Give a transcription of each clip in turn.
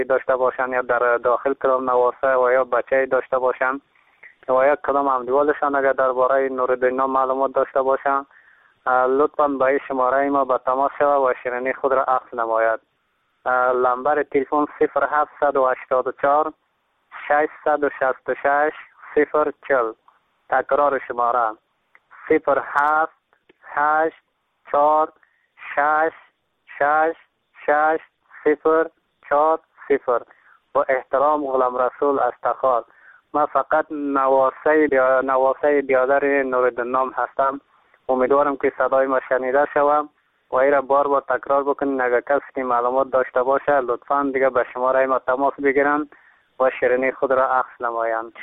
داشته باشن یا در داخل کدام نواسه و یا بچه داشته باشن و یا کدام همدیوالشان اگر درباره نورالدین نام معلومات داشته باشن لطفاً به شماره ما به تماس شود و شیرینی خود را اخذ نماید. لمبر تلفن 0784 666 040. تکرار شماره 0784 666 040. با احترام غلام رسول استخار. من فقط نواسه بیادر نورالدین نام هستم. امیدوارم که صدای ما شنیده شود و ایره بار تکرار بکنین. اگر کسی که معلومات داشته باشه لطفاً دیگه به شماره ما تماس بگیرن و شیرینی خود را اخذ نمایند.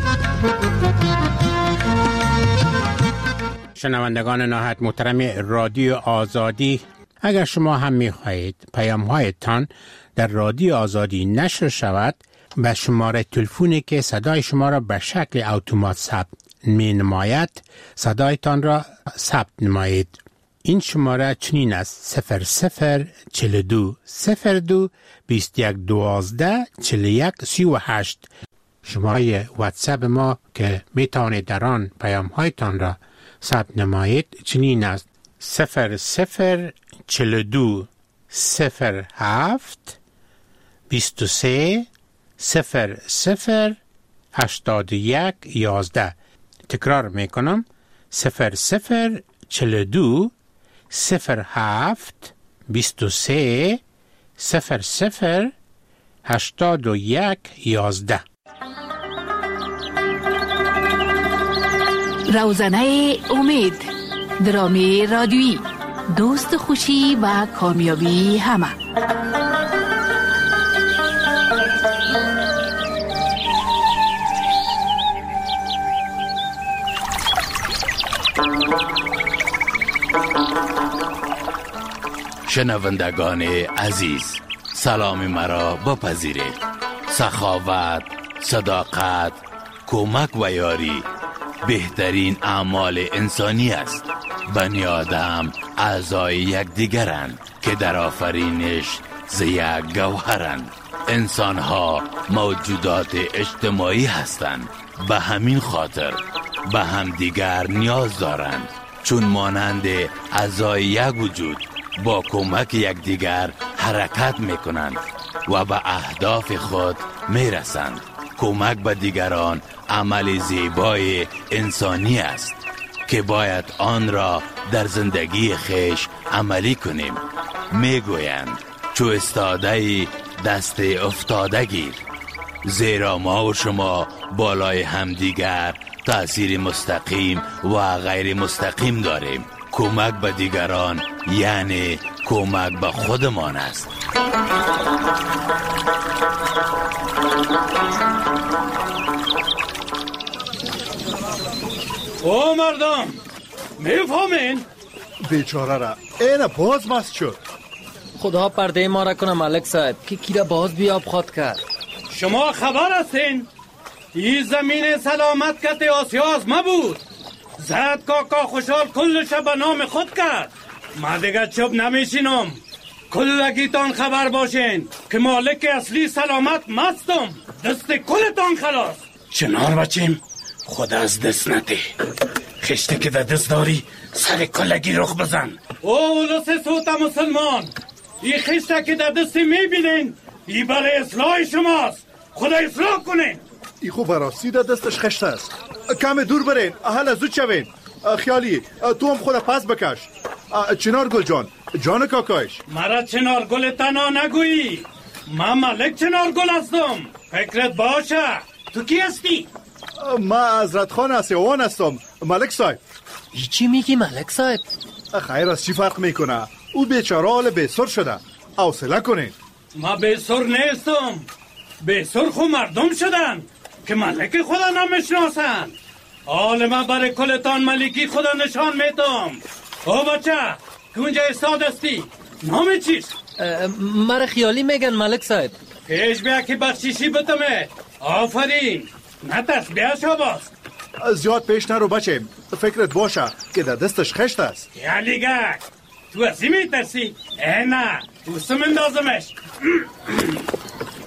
شنوندگان نهایت محترم رادیو آزادی، اگر شما هم می‌خواهید پیام‌هایتان در رادیو آزادی نشر شود، به شماره تلفنی که صدای شما را به شکل اتومات ثبت می‌نماید صدایتان را ثبت نمایید. این شماره چنین است: 0042 02 21 12 41 38. شماره واتساپ ما که میتوانید در آن پیام‌هایتان را ثبت نمایید چنین است: 0042 07 23 00 81 11. تکرار میکنم: 0042 07 23 00 81 11. روزنه امید، درامی رادیویی، دوست خوشی و کامیابی همه. شنوندگان عزیز، سلام مرا بپذیرید. سخاوت، صداقت، کمک و یاری بهترین اعمال انسانی است. بنی آدم اعضای یکدیگرند که در آفرینش ز یک گوهرند. انسان ها موجودات اجتماعی هستند، به همین خاطر به همدیگر نیاز دارند، چون مانند اعضای یک وجود با کمک یکدیگر حرکت میکنند و به اهداف خود میرسند. کمک به دیگران عمل زیبای انسانی است که باید آن را در زندگی خویش عملی کنیم. میگویند چو استاده دست افتاده گیر، زیرا ما و شما بالای همدیگر تأثیر مستقیم و غیر مستقیم داریم. کمک به دیگران یعنی کمک به خودمان است. او مردم میفهمین؟ بیچاره را این باز مست شد. خدا پرده ما را کنه ملک صاحب که کیره باز بیاب خود کرد. شما خبر هستین؟ این زمین سلامت کت آسیاز ما بود. زد کاکا خوشحال کلش به نام خود کرد. ما دیگه چوب نمیشینم. کلگیتان خبر باشین که مالک اصلی سلامت مستم. دست کلتان خلاص. چنار بچیم خود از دست نده. خشته که در دست داری سر کلگی رخ بزن. اولوس سوت مسلمان، این خشته که در دست میبینین این برای اصلاح شماست. خدا اصلاح کنین. ای خوب براستی در دستش خشته است. کم دور برین، احل زود شوین. خیالی تو هم خود پس بکش. چنار گل جان کاکایش. مرا چنار گل تنها نگویی. من ملک چنار گل هستم. فکرت باشه. تو کی هستی؟ من حضرت خان آسیوان هستم ملک صاحب. چی میگی ملک صاحب؟ خیر از چی فرق میکنه؟ او بیچاره حال بیسر شده. حوصله کنین. ما بیسر نیستم. بیسر خو مردم شدن که ملک خدا نمیشناسن. حال من برای کلتان ملکی خدا نشان میدم. او بچه که اونجا استاد هستی نام چیست؟ مرا خیالی میگن ملک صاحب. پیش بیا که بخشیشی بتمه. آفرین. نترس بیا شاباز. زیاد پیش نرو بچه. فکرت باشه که در دستش خشت است. یالیگک تو ازی میترسی؟ نه دوستم اندازمش.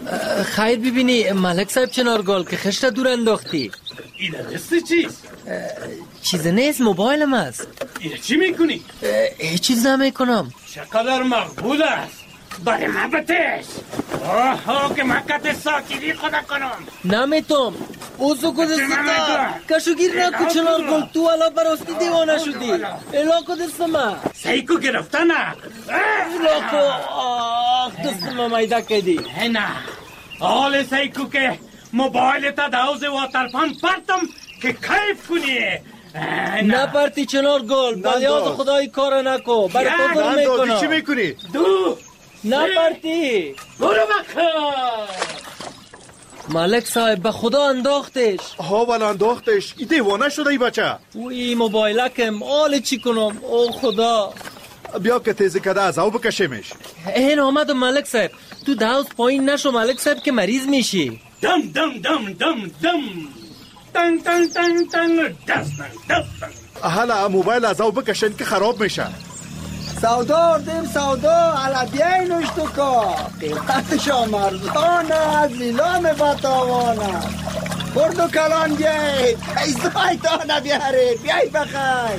خیر ببینی ملک صاحب چنارگل که خشت دور انداختی. این دسته چیست؟ چیز نیست، موبایلم است. این چی میکنی؟ هیچ چیز نمیکنم. چقدر مقبول است. برای من بتش. آها که من قطع ساکیری خدا کنم. نمیتونم. اوزو کدستم. کشوگیر نکو چنارگل، تو حالا براستی دیوانه شدی. الا کدستم. سیکو گرفته نه. الا کو دستم میده کدی. نه. حال سیکو که موبایل تا دوز واترپان پرتم که کیف کنی. نه پرتی چنارگل، بلیاز خدای کار نکو. برای تو دور میکنم. چی میکنی؟ دو. نه پرتی. برو بکن. ملک صاحب به خدا انداختش. ها ولی انداختش. این دیوانه شده ای بچه. اوی موبایلکم حال چی کنم؟ او خدا. بیا که تیزی کده از او بکشیمش. این آمد ملک صاحب. تو دوز پایین نشو ملک صاحب که مریض میشی. دم دم دم دم دم. تن تن تن تن دستن دستن. حالا موبایل از او بکشین که خراب میشه. سودا اردیم سودا حالا بیای نوشتو که قیمتشا مرزان است لیلام بتاوان است. برد و کلان بیای پیزای دانه بیاره بیای بخیر.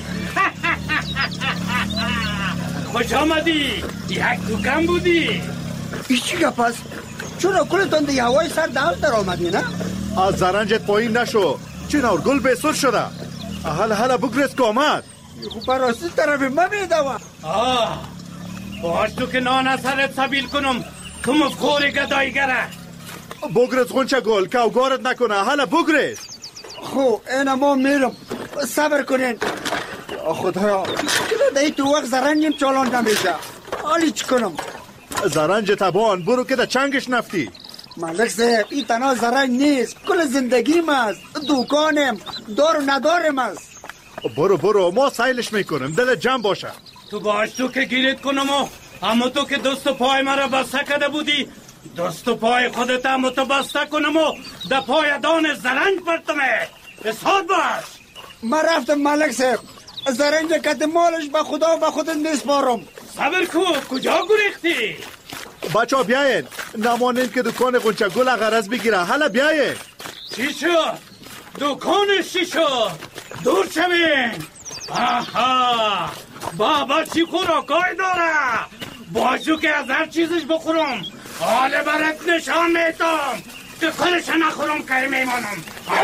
خوش آمدی. یک دوکم بودی. ای چی گپ است؟ چرا کلتون دی هوای سر دال در آمدی نه؟ از زرنجت پایین نشو. چنارگل بسر شده. حالا بگرس که آمد. خوب براستی طرف ما میدوم. باش تو که نان سرت سبیل کنم کم فور گدایگره. بگرس غنچه گل که اوگارت نکنه. حالا بگرس. خو اینا ما میرم صبر کنین. خدایا دایی تو وقت زرنجیم چالان نمیشه. حالی چی کنم؟ زرنج تبان برو که ده چنگش نفتی. ملک صاحب این تنها زرنج نیست، کل زندگیم است، دوکانم دار و ندارم است. برو ما سایلش میکنم. دل جمع باشه. تو باش تو که گیرت کنم اما تو که دست و پای مرا بسته کده بودی دست و پای خودت هم تو بسته کنم و ده پای دان زرنج پرتمه. بساد باش. من رفتم ملک صاحب، زرنج کت مالش به خدا و خودت میسپارم. صبر کو کجا گریختی؟ بچه ها بیاین نمانین که دکان غنچه گل غرض بگیره. حالا بیاین. چی شد؟ دکانش چی شد؟ دور شوین. آها بابا چی خوراکای داره؟ باشو که از هر چیزش بخورم. حالا برات نشان میتم که کنش نخورم که میمانم.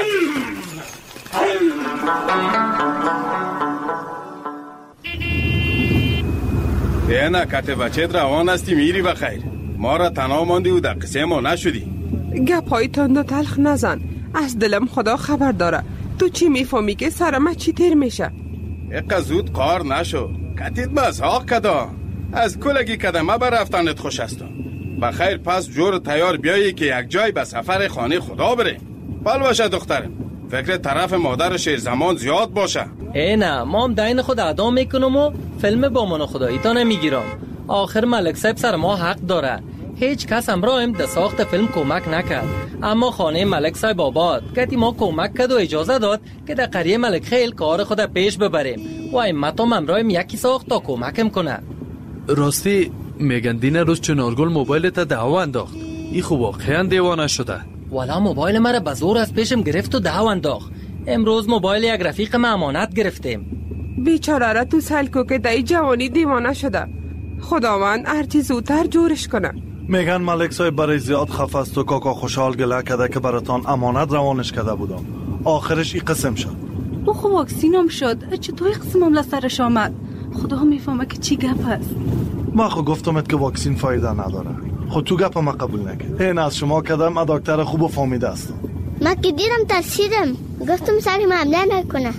نه کت بچه روان هستی میری بخیر. ما را تنها ماندی و در قصه ما نشدی. گپای تند و تلخ نزن. از دلم خدا خبر داره. تو چی میفهمی که سرم چی تیر میشه؟ اقا زود قار نشو. کتیت مزاق کدا. از کلگی کدمه برفتنت خوش هستم. بخیر پس جور تیار بیایی که یک جای به سفر خانه خدا بریم. بل باشه دخترم. فکر طرف مادر شیر زمان زیاد باشه. نه ما هم دین خود ادا میکنم و فیلم با من خدایی تا نمیگیرم. آخر ملک صاحب سر ما حق داره. هیچ کس امرایم ده ساخت فیلم کمک نکرد، اما خانه ملک صاحب آباد کتی ما کمک کرد و اجازه داد که در قریه ملک خیل کار خود پیش ببریم و ایمتام امرایم یکی ساخت تا کمکم کنه. راستی میگن دین روز چنارگل موبایل تا دعوا انداخت. ای خوب واقعا دیوانه شده. والا موبایل مرا به زور از پیشم گرفت و دعوا انداخت. امروز موبایل یک رفیق ما امانت گرفتیم. بیچاره را تو سلکو که دای جوانی دیوانه شده. خداوند هرچی زودتر جورش کنه. میگن ملک صاحب برای زیاد خفه است و کاکا خوشحال گله کده که براتان امانت روانش کده بودم. آخرش این قسم شد. او خب واکسینم شد. چطور قسمم لسرش آمد؟ خدا میفهمه که چی گپ است. من خود گفتمت که واکسین فایده نداره. خود تو گپ ما قبول نکرد. این از شما کدم من دکتر خوب و فهمیده هستم. من که دیدم ترسیدم. گفتم سری حمله نکنه.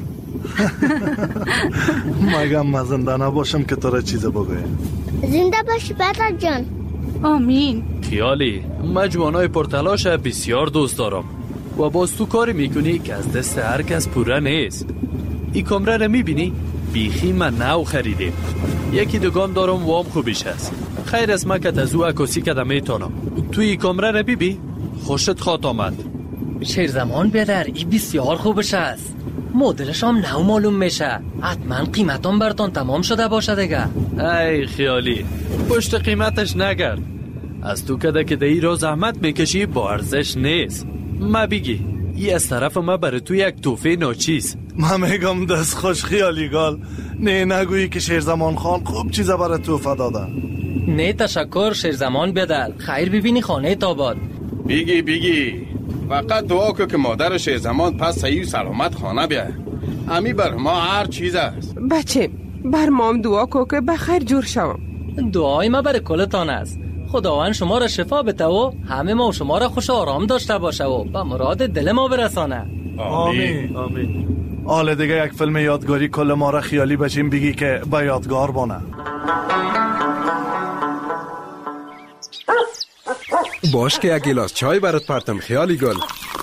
مگم من زنده نباشم که تو را چیز بگویم. زنده باشی پدر جان. آمین. خیالی مجموعه پرتلاش بسیار دوست دارم و باز تو کاری میکنی که از دست هر کس پوره نیست. این کامره رو میبینی؟ بیخی من نو خریدیم. یکی دکان دارم وام خوبیش هست. خیر از مکت از او عکاسی کده میتونم. توی این کامره رو بیبی خوشت خواد آمد. شیر زمان بیادر ای بسیار خوبش هست. مدلش هم نو معلوم میشه. حتما قیمتان براتون تمام شده باشه دیگه. ای خیالی پشت قیمتش نگرد. از تو کده که دی را زحمت میکشی با ارزش نیست. ما بگی ای از طرف ما برای تو یک توفه ناچیز. من میگم دست خوش خیالی گال. نه نگویی که شیرزمان خان خوب چیزا برای توفه دادن. نه تشکر شیرزمان بدل. خیر ببینی خانه تاباد. بگی فقط دعا که مادر شیرزمان پس صحیح و سلامت خانه بیاد. امی بر ما هر چیز است. بچه بر مام دعا کو که بخیر جور شوم. دعای ما برای کلتان است. خداوند شما را شفا بده و همه ما و شما را خوش آرام داشته باشه و به مراد دل ما برسانه. آمین آمین. حالا دیگه یک فیلم یادگاری کل ما را خیالی بچیم بگی که با یادگار بانه. باش که یک گلاس چای برات پرتم خیالی گل.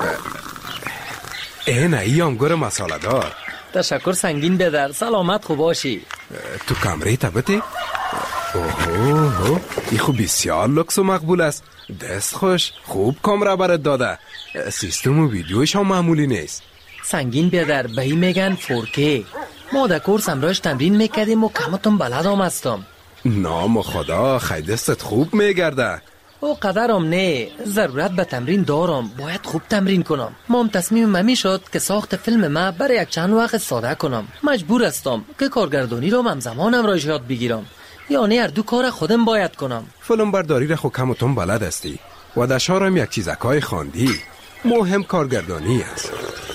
اینه ای آمگور مساله دار. تشکر سنگین بدر. سلامت خوب باشی. تو کمره تبتی؟ اوه ای خوب بسیار لکس و مقبول است. دست خوش خوب کامره برات داده. سیستم و ویدیوش هم معمولی نیست. سنگین بدر به این میگن 4K. ما در کورس امروز تمرین میکردیم و کمتون بلد هم هستم. نام خدا خیلی دستت خوب میگرده. او قدرم نه، ضرورت به تمرین دارم. باید خوب تمرین کنم. مام تصمیم من شد که ساخت فیلم ما برای یک چند وقت ساده کنم. مجبور هستم که کارگردانی رو همزمان را یاد بگیرم. یعنی هر دو کار خودم باید کنم. فیلم برداری را خود کم و تون بلد هستی و در شهرم یک چیزکای خواندی. مهم کارگردانی است.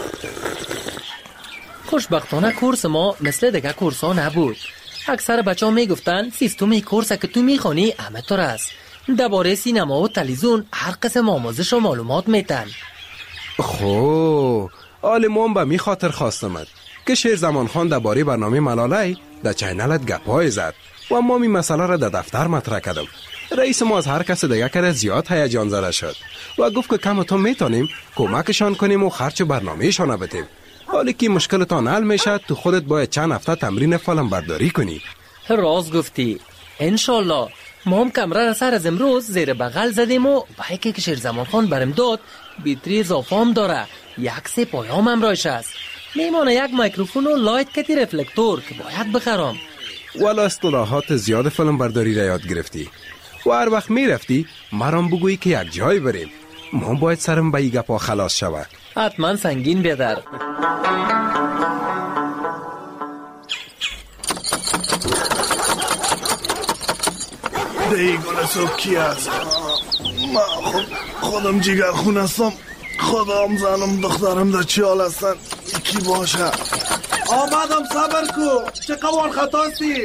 خوشبختانه کورس ما مثل دیگه کورس ها نبود. اکثر بچه ها میگفتن سیستم کورس که تو میخوانی همه طور است. درباره سینما و تلویزیون هر قسم آموزش و معلومات میتن. خو آلمان به می خاطر خواستمد که شیرزمان خان درباره برنامه ملاله در چینلت گپای زد و ما می مسئله را در دفتر مطرح کردم. رئیس ما از هر کس دیگه کرد زیاد هیجان زده شد و گفت که کمتون میتونیم کمکشان کنیم و خرچ برنامهشان بدیم. حالی که مشکلتان حل میشه تو خودت باید چند هفته تمرین فیلم برداری کنی. راست گفتی. انشالله. ما هم کمره را سر از امروز زیر بغل زدیم و بایکی که شیرزمان خان برم داد بیتری اضافه هم داره. یک سه پایام هم رایش است. میمانه یک میکروفون و لایت کتی رفلکتور که باید بخرم. والا اصطلاحات زیاد فیلم برداری را یاد گرفتی و هر وقت میرفتی مرام بگویی که یک جای بریم. ما باید سرم به این گپا خلاص شود. حتما سنگین بیادر. دی گل صبح کی است؟ من خودم جیگر خون هستم. خودم زنم دخترم در چی حال هستن؟ یکی باشه. آمدم صبر کو. چه قوان خطاستی؟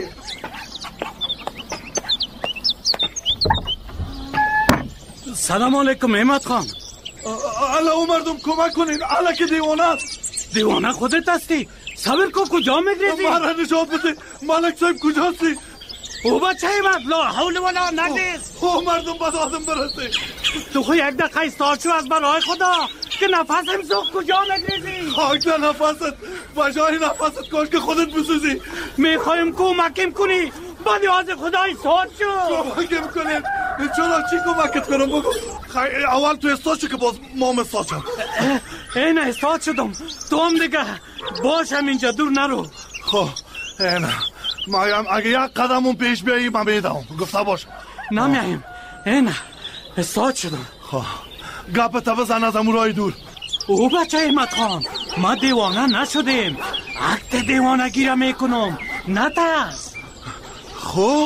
سلام علیکم احمد خان. الا او مردم کمک کنین. الا که دیوانه است. دیوانه خودت هستی؟ صبر کو. کجا میگریزی؟ مرا نجات بده. ملک صاحب کجاستی؟ او بچه احمد لا حول ولا نگریز. او مردم بد آدم برسته. تو خو یک دقیقه استاد شو از برای خدا که نفسم سوخت. کجا میگریزی؟ خاک در نفست. بجای نفست کاش که خودت بسوزی. میخوایم کمکم کنی. با نیاز خدا استاد شو. کمکم کنید. چرا چی کمکت کنم بگو. اول تو استاد شو که باز مام استاد شد. این استاد شدم. تو هم دیگه باشم اینجا دور نرو. خب اینه مایم اگه یک قدمون پیش بیایی من بیدم. گفته باش نمیاییم. اینه استاد شدم. خب گپ تا بزن از امورای دور. او بچه احمد خان ما دیوانه نشدیم. عقد دیوانه گیره میکنم. نه ترس. خب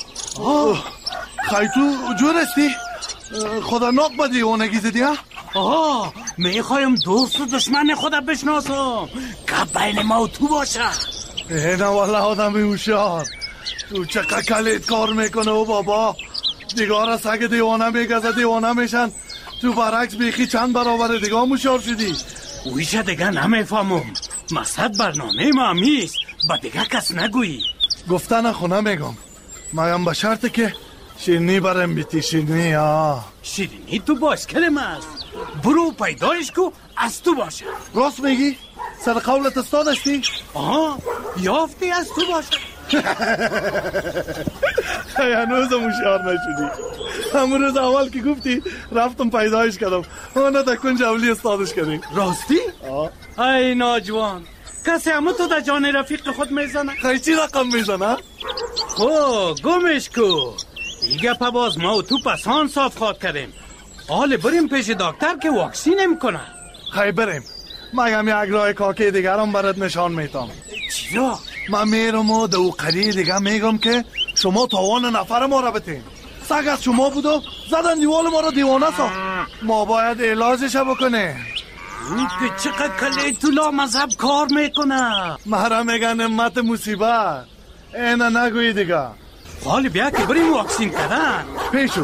خیلی تو جور استی؟ خدا ناک با دیوانگی زدی ها؟ میخوایم دوست و دشمن خدا بشناسم. گپ بین ما و تو باشه. اینه والله آدمی هوشیار. تو چقدر کلید کار میکنه و بابا. دیگار است اگه دیوانه میگزه دیوانه میشن. تو برعکس بیخی چند برابر دیگه هوشیار شدی. اویشه دیگه نمیفهمم. مقصد برنامه ما همیست. با دیگه کس نگویی. گفته نخو نمیگم. مایم به شرطه که شیرینی برم بیتی. شیرینی شیرینی تو باش کلم است. برو پیدایش کو از تو باشه. راست میگی؟ سر قولت استاد استی؟ یافتی از تو باشه. هنوزم هوشیار نشدی. همون روز اول که گفتی رفتم پیدایش کردم. اونه در کنج اولی استادش کردیم. راستی؟ ای ناجوان کسی همون تو در جان رفیق خود میزنه؟ خیلی چی رقم میزنه؟ گمش کو. دیگه باز ما و تو پسان صاف خواد کردیم. حال بریم پیش دکتر که واکسینم کنه. خیلی بریم. مگم یک راه کاکی دیگرم برات نشان میتم. چیا؟ من میرم و دو قریه دیگه میگم که شما تاوان نفر ما را بتین. سگ از شما بود و زدن دیوال ما را دیوانه ساخت. ما باید علاجش بکنه. این که چقدر کلی تو لا مذهب کار میکنه. مرا میگن نعمت مصیبت. اینه نگوی دیگه. حالی بیا که بریم واکسین کردن. پیشو.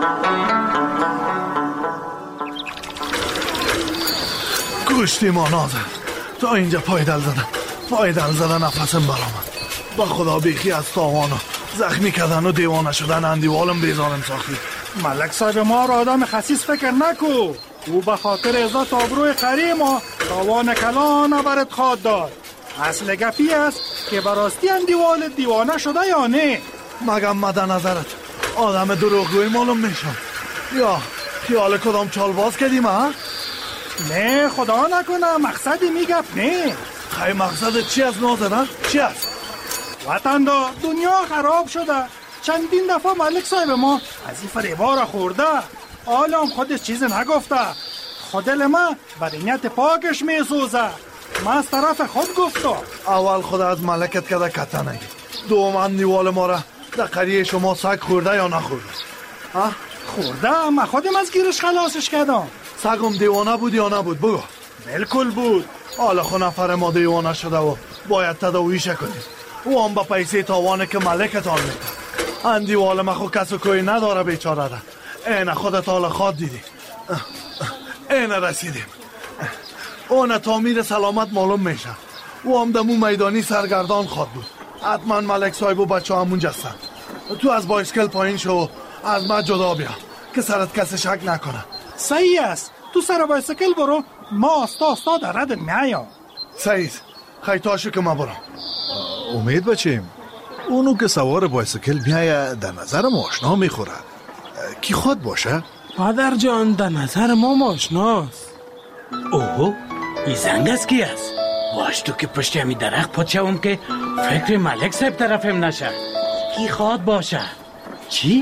گوشتی ما نازه. تا اینجا پایدل زدن نفسم برامد. با خدا بیخی از تاوانو زخمی کردن و دیوانه شدن اندیوالم بیزارم ساختی. ملک صاحب ما را آدم خسیس فکر نکو. او به خاطر عزت آبروی قری ما تاوان کلان برات خواد داد. اصل گپی است که براستی اندیوال دیوانه شده یا نه؟ مگم مد نظرت آدم دروغگوی معلوم میشم یا خیال کدام چال باز کردیم ها؟ نه خدا نکنه مقصدی میگپ نه. خیلی مقصد چی از نازنه؟ چی است؟ وطن دنیا خراب شده. چندین دفعه ملک صاحب ما از این فریبا را خورده. حالا خودش چیز نگفته. خودل ما برینیت پاکش میسوزه. ما از طرف خود گفتم. اول خود از ملکت کده کتنه. دوم نیوال ما را در قریه شما سگ خورده یا نخورده؟ خورده؟ من خودم از گیرش خلاصش کردم. سگم دیوانه بود یا نبود بگو؟ بالکل بود. حالا خود نفر ما دیوانه شده و باید تداویش کنیم. او هم با پیسه تاوانه که ملکتان میده. اندیوال ما خود کس و کوی نداره بیچاره ده. اینه خودت حالا خواد دیدی. اینه رسیدیم. اون تعمیر سلامت معلوم میشه. او هم دمو میدانی سرگردان خواد بود. حتما ملک صاحب و بچه همون جستن. تو از بایسکل پایین شو از ما جدا بیا که سرت کسی شک نکنه. صحیح است. تو سر بایسکل برو. ما آستا در رد میایم. صحیح. خیتاشو که ما برم. امید بچیم اونو که سوار بایسکل میایه در نظر ما آشنا میخوره. کی خود باشه؟ پدر جان در نظر ما آشناست. اوه این زنگ است کی است؟ باش تو که پشت همی درخت پاچم که فکر ملک صاحب طرفم نشه. کی خواد باشه؟ چی؟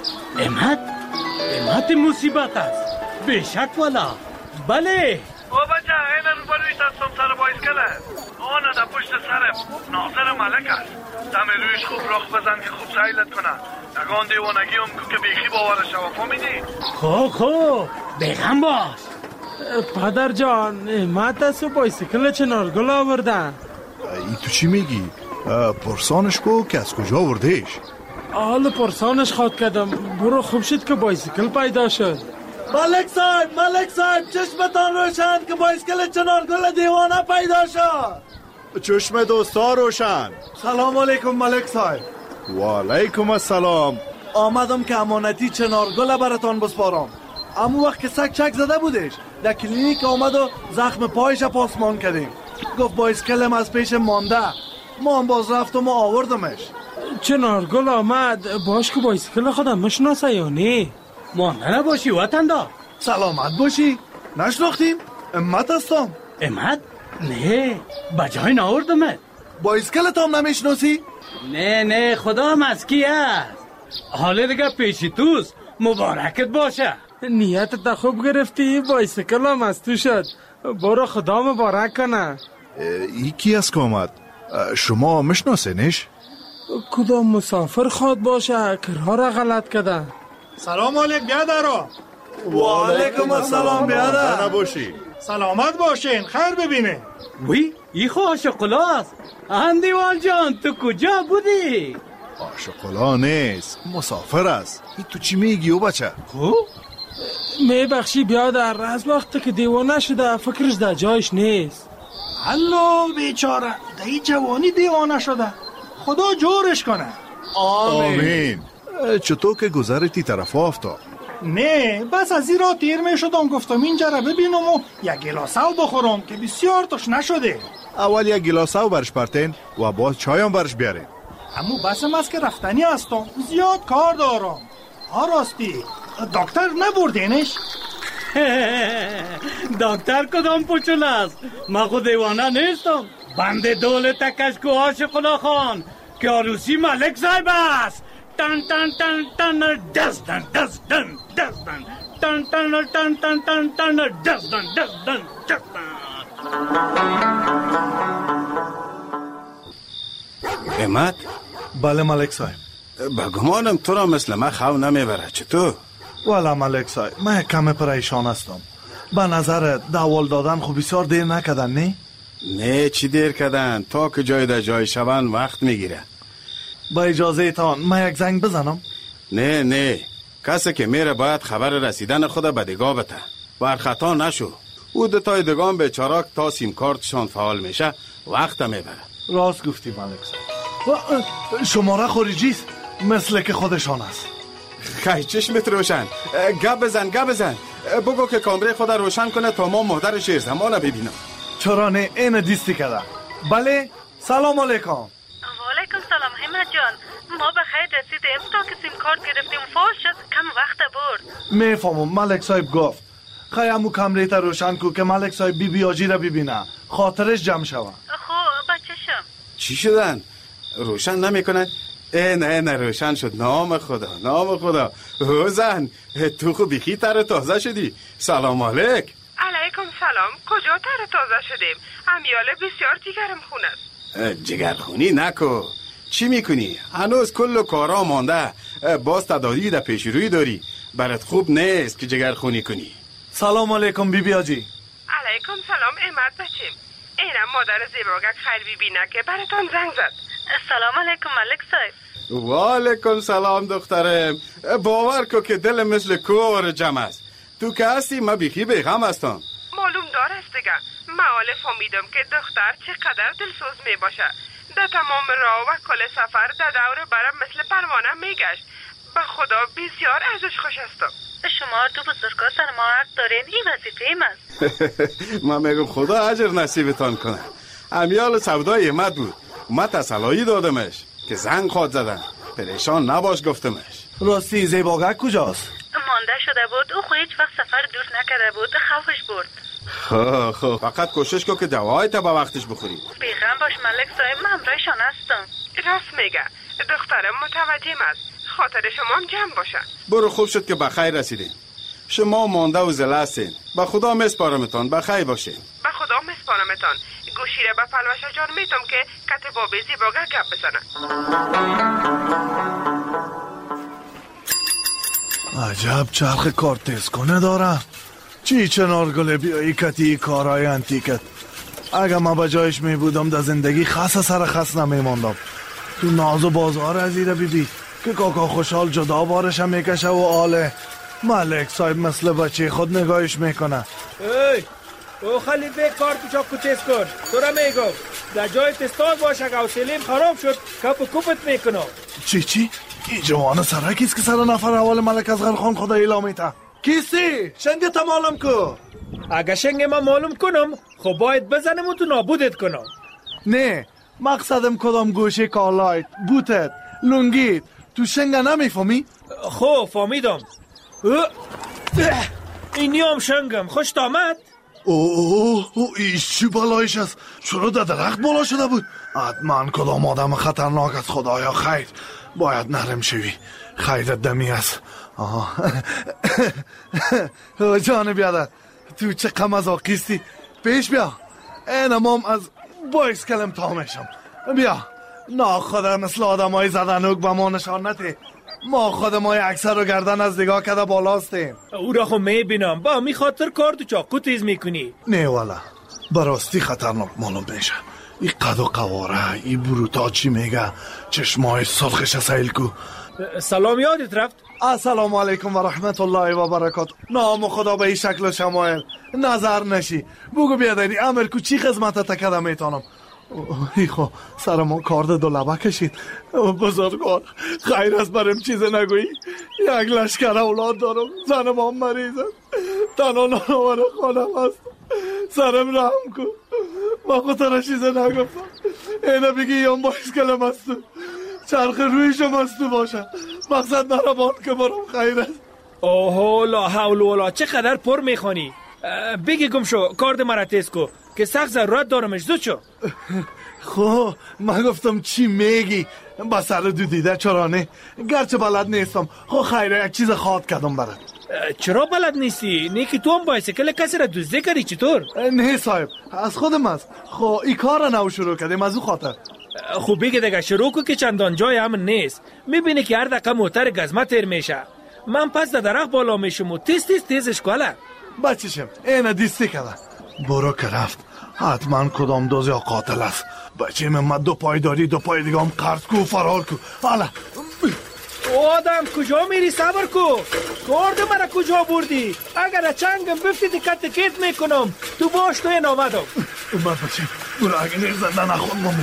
امت مصیبت است. بشک والا. بله او بچه این رو برویش هستم سر بایسکله. آنه در پشت سرم ناظر ملک است. دم رویش خوب رخ بزن که خوب سیلت کنه. نگان دیوانگی هم که بیخی باورش شوا فهمیدی؟ خوب بگم باش. پدر جان امت است و بایسکل چنارگل آوردن. ای تو چی میگی؟ پرسانش کو که از کجا آوردهش؟ حالا پرسانش خواد کردم. برو خوب شد که بایسکل پیدا شد. ملک صاحب چشمتان روشن که بایسکل چنارگل دیوانه پیدا شد. چشم دوستا روشن. سلام علیکم ملک صاحب. و علیکم السلام. آمدم که امانتی چنارگل براتان بسپارم. امو وقت که سگ چک زده بودش در کلینیک آمد و زخم پایش پاسمان کردیم. گفت بایسکلم از پیش مانده. ما هم باز رفتم و آوردمش. چنارگل آمد باش که بایسکل خودم مشناسه یا نه؟ مانده نباشی وطن دا. سلامت باشی. نشناختیم؟ امت هستم. امت؟ نه بجای ناوردمت. بایسکلت هم نمیشناسی؟ نه خدا هم از کی است. حالا دیگه پیشی توست. مبارکت باشه. نیتت تا خوب گرفتی. بایسکل هم از تو شد. برو خدا مبارک کنه. ای کی است که آمد؟ شما مشناسینش؟ کدام مسافر خواد باشه که راه را غلط کرده. سلام علیک بیادرو. و علیکم السلام بیادر. نباشی. سلامت باشین. خیر ببینه. وی ای خو آشقلاست. اندیوال جان تو کجا بودی؟ آشقلا نیست مسافر است. ای تو چی میگی او بچه؟ میبخشی بیادر از وقتی که دیوانه شده فکرش در جایش نیست. الله بیچاره در این جوانی دیوانه شده. خدا جورش کنه. آمین. چطور که گذرتی طرف افتاد؟ نه بس از این را تیر می شدم گفتم اینجا را ببینم و یک گلاسه بخورم که بسیار تشنه شده. اول یک گلاسه برش پرتین و باز چای هم برش بیارین. امو بسم است که رفتنی هستم زیاد کار دارم. راستی دکتر نبردینش؟ دکتر کدام پوچول است؟ ما خود دیوانه نیستم. بند دولت کشکو عاشق خدا خان که عروسی ملک صاحب است. تن تن تن تن دزدن دزدن دزدن تن تن تن تن تن تن دزدن دزدن دزدن. احمد؟ بله ملک صاحب. با گمانم تو را مثل من خو نمیبره. چطور؟ والا ملک صاحب من کم پریشان هستم. به نظر داول دادن خب بسیار دیر نکردن نه؟ نه چی دیر کردن؟ تا که جای در جای شون وقت میگیره. با اجازه تان من یک زنگ بزنم؟ نه کسی که میره باید خبر رسیدن خود به دگاه بته. بر خطا نشو. او دوتای دگان بیچاره تا سیم کارتشان فعال میشه وقت میبره. راست گفتی ملک صاحب. شماره خارجی است مثل که خودشان است. خیلی چشمت روشن. گپ بزن بگو که کامره خود روشن کنه تا ما مادر شیر زمانه ببینم. چرا نه این دیستی کده. بله سلام علیکم. وعلیکم سلام همت جان. ما به خیر رسیدیم تا که سیم کارت گرفتیم فوش شد کم وقت برد. میفهمم ملک صاحب گفت خیلی همو کمره تا روشن کو که ملک صاحب بی آجی را ببینه خاطرش جمع شوه. خب بچه‌شم چی شدن؟ روشن نمیکنن؟ نه روشن شد. نام خدا زن تو خوب بیخی تر تازه شدی. سلام علیک. علیکم سلام. کجا تر تازه شدیم؟ امیاله بسیار جگرم خون است. جگرخونی نکو. چی میکنی؟ هنوز کل کارا مانده. باز تداری در پیش روی داری. برات خوب نیست که جگرخونی کنی. سلام علیکم بی آجی. علیکم سلام احمد بچیم. اینم مادر زیباگک خیر ببینه که براتان زنگ زد. سلام علیکم ملک صاحب. و علیکم سلام دخترم. باور کو که دل مثل کوه جمع است. تو که هستی من بیخی بیغم هستم. معلوم دار است دیگه. معال فهمیدم که دختر چقدر دلسوز می باشه. در تمام راه و کل سفر در دور برم مثل پروانه میگشت. به خدا بسیار ازش خوش هستم. شما تو بزرگا سر ما حق دارین. این وظیفه ایم است. من میگم خدا اجر نصیبتان کنه. امیال سودای احمد بود. من تسلایی دادمش که زنگ خواد زدن. پریشان نباش گفتمش. راستی زیباگک کجاست؟ مانده شده بود. او خو هیچ وقت سفر دور نکرده بود. خوفش برد. خب فقط کوشش کن که دوایت با وقتش بخوری. بیغم باش ملک صاحب من همراهشان هستم. راست میگه. دخترم متوجهم است. خاطر شما هم جمع باشه. برو خوب شد که بخیر رسیدین. شما مانده و زله هستین. به خدا میسپارمتان بخیر باشین. به خدا میسپارمتان. گوشی را به پلوش جان میتم که کت بابی زیباگه گپ بزنه. عجب چرخ کار تیز کنه داره. چی چنارگله بیایی کتی کارهای انتیکت. اگه ما به جایش می بودم در زندگی خاص سر خاص نمی ماندم. تو ناز و بازار ازیره بیبی که کاکا خوشحال جدا بارش هم میکشه و آله. ملک صاحب مثل بچه خود نگاهش میکنه. ای او خالد به کار تو چاکو تیز کن. تو را میگم در جای تستاد باشه که حوصله‌ام خراب شد کپ و کوپت میکنم. چی؟ این جوان سرکیست که سر نفر اول ملک اصغر خان خدا اعلام میته. کیستی؟ شنگه تا معلوم کو. اگه شنگه من معلوم کنم خب باید بزنم و تو نابودت کنم. نه مقصدم کدام گوشه کالایت بوتت لونگیت تو شنگه نمیفهمی؟ خب فهمیدم. اینی هم شنگم خوشت آمد؟ ایش چی بالایش است؟ چرا در درخت بالا شده بود؟ حتما کدام آدم خطرناک است. خدایا خیر باید نرم شوی. خیرت دمی است. جان بیادر تو چه قمزاقیستی. پیش بیا. اینم هم از بایس کلم تا میشم. بیا ناخدا مثل آدم های زدنوک به ما نشان نتی. ما خودمای اکثر رو گردن از نگاه کده بالاستیم. او را خو میبینم با می خاطر کار تو چاقو تیز میکنی. نه والا براستی خطرناک معلوم میشه. این قد و قواره این بروتا چی میگه چشمای سرخش سیل کو. سلام یادت رفت؟ السلام علیکم و رحمت الله و برکاته. نام خدا به این شکل و شمایل نظر نشی. بگو بیادری امر کو چی خدمت تکده میتونم. ایخو سر ما کارده دو لبه کشید. بزرگوار خیر است برم چیز نگویی. یک لشکر اولاد دارم. زنم هم مریضم. تنها نانوار خانم هست. سرم رحم کن. ما خود را چیز نگفتم. اینه بگی یا بایس کلم هستو. چرخ رویشم هستو باشه. مقصد نرمان که برام خیر است. اوه لا حول ولا چقدر پر میخوانی. بگی گم شو کارد مرا تیز کو که سخت ضرورت دارمش. زود شو. خب من گفتم چی میگی؟ با سر دو دیده چرانه گرچه بلد نیستم. خب خیره یک چیز خواد کردم برات. چرا بلد نیستی؟ نیکی تو هم بایسکل کسی را دزدی کردی چطور؟ نه صاحب از خودم است. خب این کار را نو شروع کردیم از او خاطر. خب بگه دیگه شروع که چندان جای امن نیست. میبینی که هر دقیقه موتر گزمه تیر میشه. من پس در درخت بالا میشم و تیزش کلا بچشم اینه دیستی کده برو که رفت حتما کدام دوز یا قاتل است. بچه من دو پای داری دو پای دیگه هم قرض کو فرار کو. حالا آدم کجا میری؟ صبر کو. کارد مرا کجا بردی؟ اگر چنگم بفتی دکت کیت میکنم. تو باش تو این آمدم. من بچه برو اگه نیر زنده نخون ممی.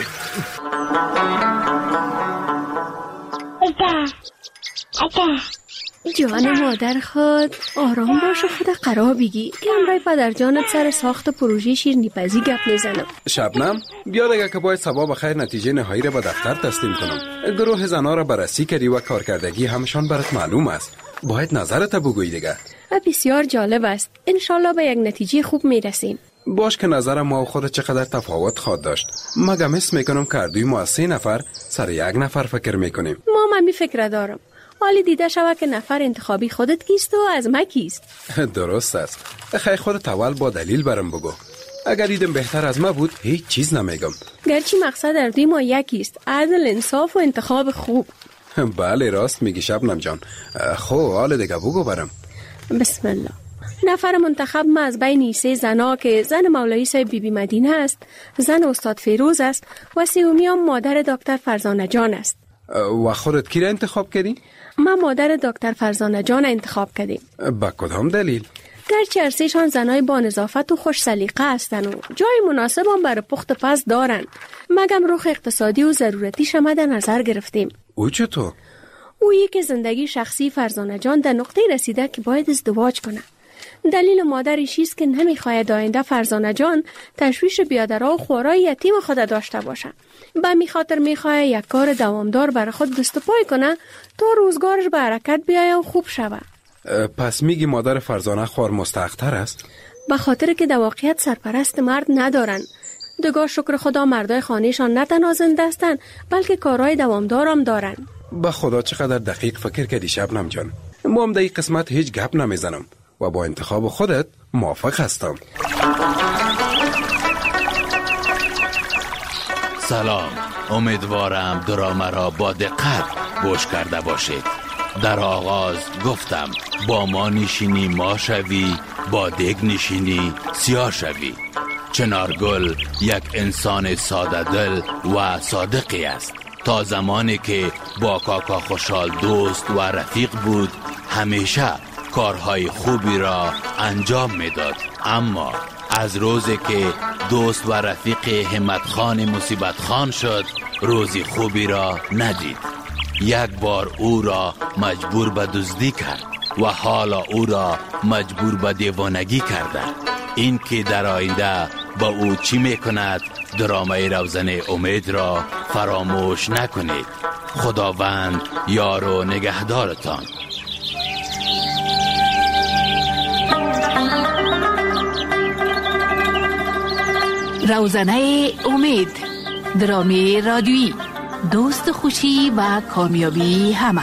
جان مادر خود آرام باش و خود قرار بگی که امرای پدر جانت سر ساخت پروژه شیرینی‌پزی گپ میزنم. شبنم بیا دیگه که باید صبا بخیر نتیجه نهایی را به دفتر تسلیم کنم. گروه زنا را بررسی کردی و کارکردگی همشان برات معلوم است. باید نظرت بگویی دیگه. بسیار جالب است. انشالله به یک نتیجه خوب میرسیم. باش که نظر ما و خود چقدر تفاوت خواهد داشت. مگه حس میکنم که دوی ما 3 نفر سر یک نفر فکر میکنیم. ما می فکر دارم. حالی دیده شوه که نفر انتخابی خودت کیست و از ما کیست. درست است. خیلی خودت اول با دلیل برم بگو. اگر دیدم بهتر از ما بود هیچ چیز نمیگم. گرچه مقصد در دوی ما یکیست، عدل، انصاف و انتخاب خوب. بله راست میگی شبنم جان. خب حال دیگه بگو برم. بسم الله. نفر منتخب ما از بین 3 زنا که زن مولوی صاحب بی بی مدینه است، زن استاد فیروز است و سومی هم مادر دکتر فرزانه جان است. و خودت کی را انتخاب کردی؟ ما مادر دکتر فرزانه جان انتخاب کردیم. با کدام دلیل؟ گرچه ارسیشان زنای با نظافت و خوش سلیقه هستند و جای مناسب هم برای پخت پز دارند، مگم رخ اقتصادی و ضرورتی شما در نظر گرفتیم. او چطور؟ اویی که زندگی شخصی فرزانه جان در نقطه رسیده که باید ازدواج کنه. دلیل مادرش است که نمیخواهد آینده فرزانه جان تشویش بیادرها و خوارای یتیم خود داشته باشه. به می خاطر میخواهد یک کار دوامدار برای خود دست و پای کنه تا روزگارش به حرکت بیایه و خوب شود. پس میگی مادر فرزانه خوار مستحق‌تر است؟ به خاطر که در واقعیت سرپرست مرد ندارن. دگاه شکر خدا مردای خانهشان نه تنها زنده هستند بلکه کارهای دوامدار هم دارن. به خدا چقدر دقیق فکر کردی شبنم جان. ما هم در این قسمت هیچ گپ نمیزنم و با انتخاب خودت موافق هستم. سلام، امیدوارم دراما را با دقت گوش کرده باشید. در آغاز گفتم با ما نشینی ما شوی، با دگ نشینی سیاه شوی. چنارگل یک انسان ساده دل و صادقی است. تا زمانی که با کاکا خوشحال دوست و رفیق بود همیشه کارهای خوبی را انجام میداد، اما از روزی که دوست و رفیق همت خان مصیبت خان شد روزی خوبی را ندید. یک بار او را مجبور به دزدی کرد و حالا او را مجبور به دیوانگی کرده. این که در آینده با او چی میکند درامای روزن امید را فراموش نکنید. خداوند یار و نگهدارتان. روزنه امید، درامی رادیویی، دوست خوشی و کامیابی همه.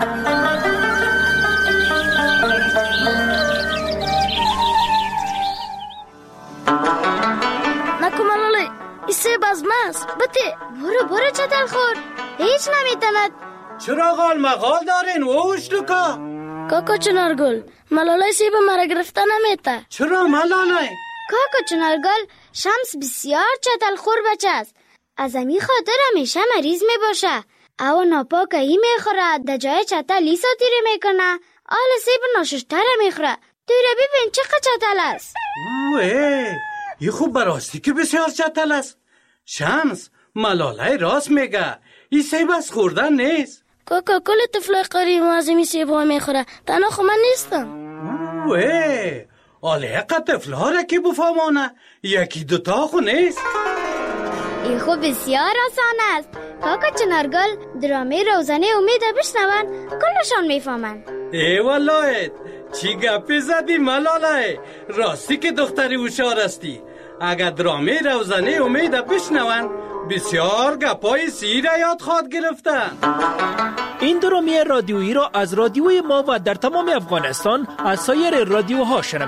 نکمالالی ایسه بازماست بطه برو چطل خور هیچ نمیتند. چرا غال مغال دارین ووش لکا؟ کاکا چنارگل ملالای سیب مرا گرفته نمیته. چرا ملالای؟ کاکا چنارگل شمس بسیار چطل خور بچه است. از امی خاطر همیشه مریض می باشه. او ناپاک ای میخوره در جای چطل لیسا تیره میکنه. آل سیب ناششتره میخوره. توی را ببین چقدر چطل است. اوه یه خوب براستی که بسیار چطل است. شمس ملالای راست میگه. این سیب از خوردن نیست. کاکا کل طفلای قریب از امی سیب ها میخوره. تنها خو من نیستم. اوه آله اقا طفل ها را که بفهمانه یکی دوتا خو نیست. این خوب بسیار آسان است. کاکا چنارگل درامه روزنه امید بشنون کلشان میفهمن. ای والله چی گپی زدی ملالای؟ راستی که دختری هوشیار استی. اگر درامه روزنه امید بشنون بسیار گپای سیر یاد خواد گرفتن. این درامی رادیویی را از رادیوی ما و در تمام افغانستان از سایر رادیوها شنوید.